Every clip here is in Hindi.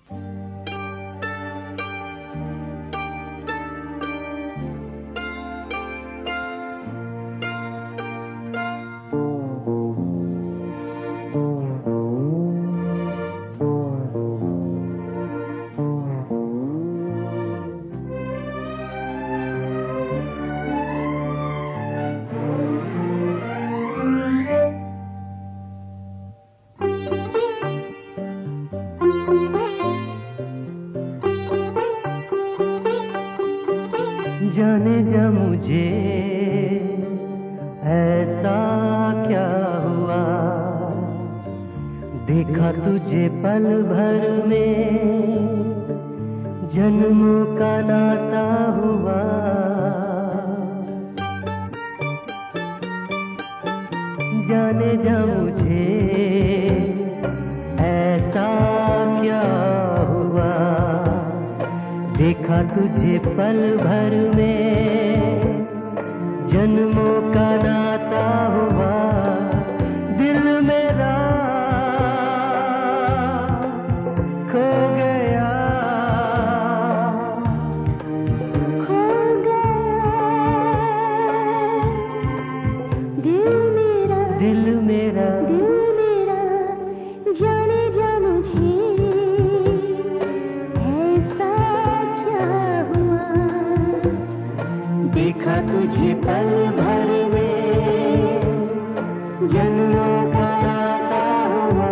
जाने जा मुझे ऐसा क्या हुआ, देखा तुझे पल भर में जन्मों का नाता हुआ। जाने जा मुझे ऐसा क्या हुआ, देखा तुझे पल भर में जन्मों का नाता हुआ। दिल मेरा खो गया, खो गया दिल मेरा जाने जा मुझे ऐसा क्या हुआ, देखा तुझे पल भर में जन्मों का नाता हुआ।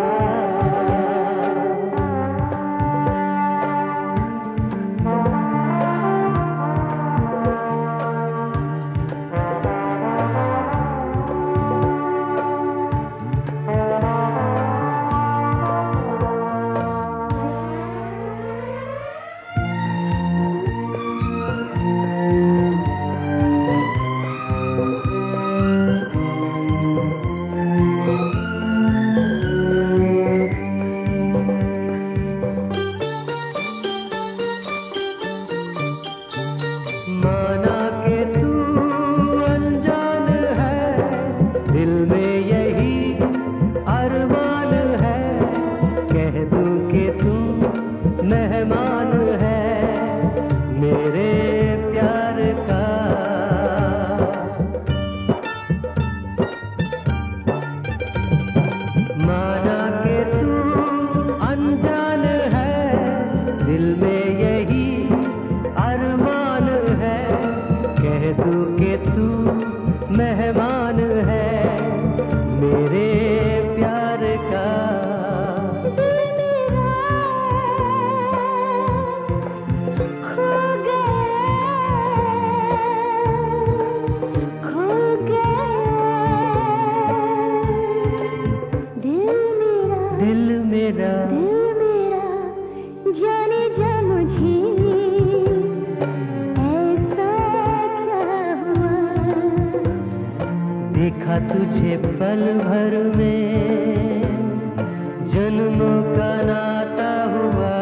माना के तू अनजान है, दिल में यही अरमान है, कह दूं कि तू मेहमान है मेरे प्यार का। माना के तू अनजान है, दिल में यही अरमान है, कह दूं कि तू मेहमान है मेरे प्यार का। खो गया दिल मेरा जाने जा मुझे ऐसा क्या हुआ, देखा तुझे पल भर में जन्मों का नाता हुआ।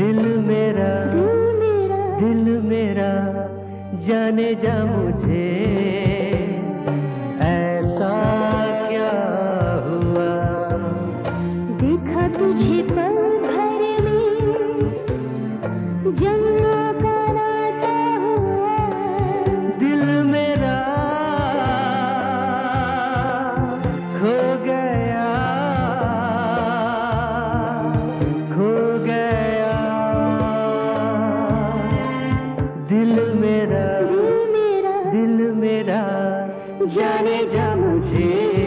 दिल मेरा दिल मेरा जाने जा मुझे ऐसा क्या हुआ। देखा तुझे पल भर में जन्मों का नाता हुआ। दिल मेरा खो गया खो गया। दिल मेरा जाने जा मुझे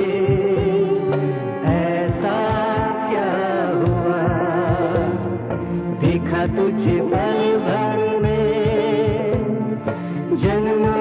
ऐसा क्या हुआ। देखा तुझे पल भर में जन्म